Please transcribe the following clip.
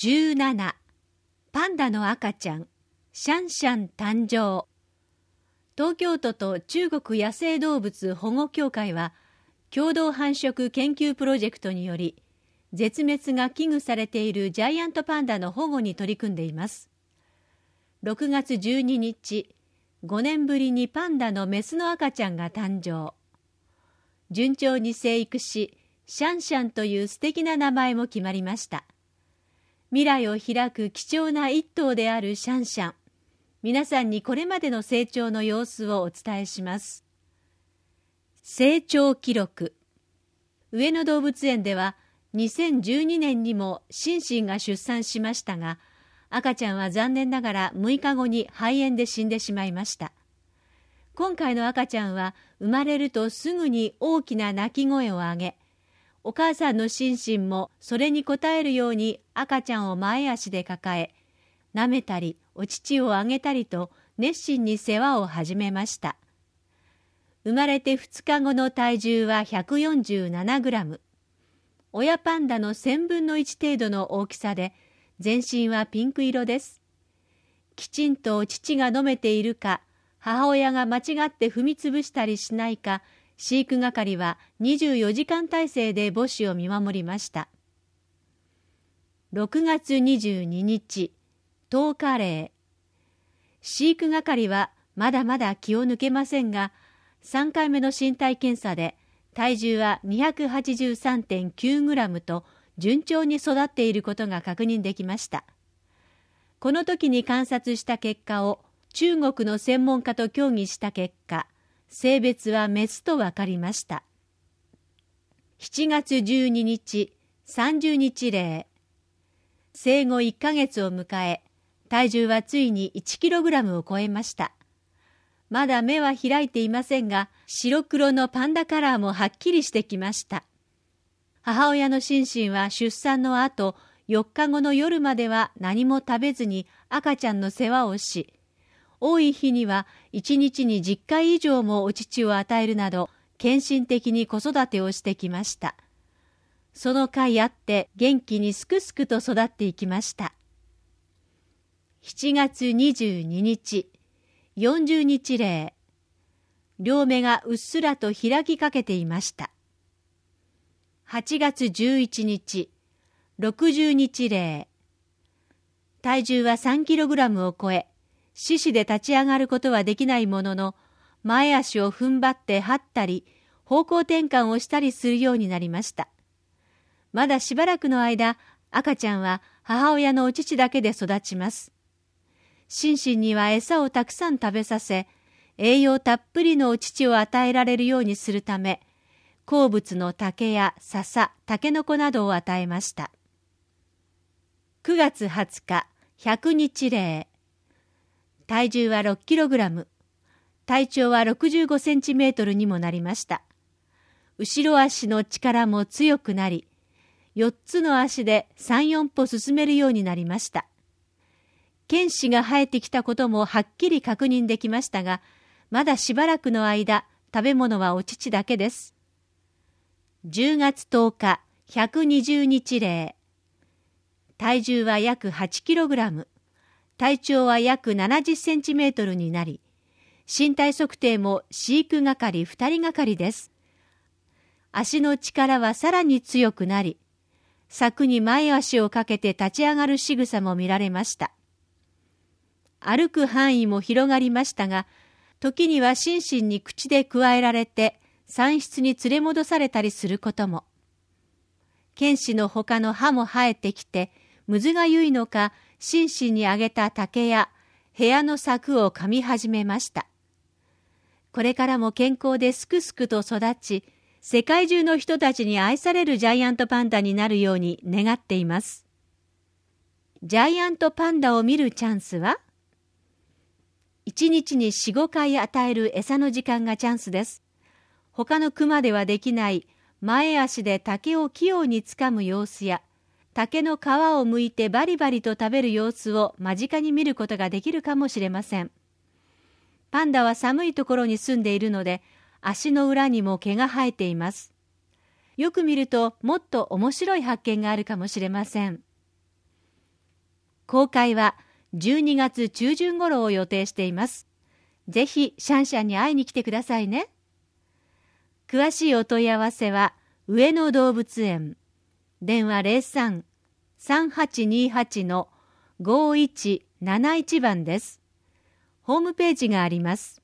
17、パンダの赤ちゃん、シャンシャン誕生。東京都と中国野生動物保護協会は、共同繁殖研究プロジェクトにより、絶滅が危惧されているジャイアントパンダの保護に取り組んでいます。6月12日、5年ぶりにパンダのメスの赤ちゃんが誕生。順調に生育し、シャンシャンという素敵な名前も決まりました。未来を開く貴重な一頭であるシャンシャン。皆さんにこれまでの成長の様子をお伝えします。成長記録。上野動物園では2012年にもシンシンが出産しましたが、赤ちゃんは残念ながら6日後に肺炎で死んでしまいました。今回の赤ちゃんは生まれるとすぐに大きな泣き声を上げ、お母さんのシンシンもそれに応えるように赤ちゃんを前足で抱え、舐めたりお乳をあげたりと熱心に世話を始めました。生まれて2日後の体重は147グラム。親パンダの1000分の1程度の大きさで、全身はピンク色です。きちんとお乳が飲めているか、母親が間違って踏みつぶしたりしないか、飼育係は24時間体制で母子を見守りました。6月22日、10日例。飼育係はまだまだ気を抜けませんが、3回目の身体検査で体重は 283.9 グラムと順調に育っていることが確認できました。この時に観察した結果を中国の専門家と協議した結果、性別はメスと分かりました。7月12日、30日例。生後1ヶ月を迎え、体重はついに1キログラムを超えました。まだ目は開いていませんが、白黒のパンダカラーもはっきりしてきました。母親のシンシンは出産の後、4日後の夜までは何も食べずに赤ちゃんの世話をし、多い日には1日に10回以上もお乳を与えるなど、献身的に子育てをしてきました。その甲斐あって元気にすくすくと育っていきました。7月22日、40日例。両目がうっすらと開きかけていました。8月11日、60日例。体重は3キログラムを超え、四肢で立ち上がることはできないものの、前足を踏ん張って這ったり、方向転換をしたりするようになりました。まだしばらくの間、赤ちゃんは母親のお乳だけで育ちます。シンシンには餌をたくさん食べさせ、栄養たっぷりのお乳を与えられるようにするため、好物の竹や笹、タケノコなどを与えました。9月20日、100日例。体重は6キログラム。体長は65センチメートルにもなりました。後ろ足の力も強くなり、4つの足で3、4歩進めるようになりました。犬歯が生えてきたこともはっきり確認できましたが、まだしばらくの間、食べ物はお乳だけです。10月10日、120日例。体重は約8キログラム。体長は約70センチメートルになり、身体測定も飼育係2人がかりです。足の力はさらに強くなり、柵に前足をかけて立ち上がる仕草も見られました。歩く範囲も広がりましたが、時にはシンシンに口でくわえられて産室に連れ戻されたりすることも。犬歯の他の歯も生えてきて、むずがゆいのか、シンシンにあげた竹や部屋の柵を噛み始めました。これからも健康ですくすくと育ち、世界中の人たちに愛されるジャイアントパンダになるように願っています。ジャイアントパンダを見るチャンスは1日に4、5回与える餌の時間がチャンスです。他のクマではできない前足で竹を器用につかむ様子や、竹の皮を剥いてバリバリと食べる様子を間近に見ることができるかもしれません。パンダは寒いところに住んでいるので、足の裏にも毛が生えています。よく見るともっと面白い発見があるかもしれません。 公開は12月中旬頃を予定しています。ぜひシャンシャンに会いに来てくださいね。詳しいお問い合わせは上野動物園、電話 03-3828-5171 番です。ホームページがあります。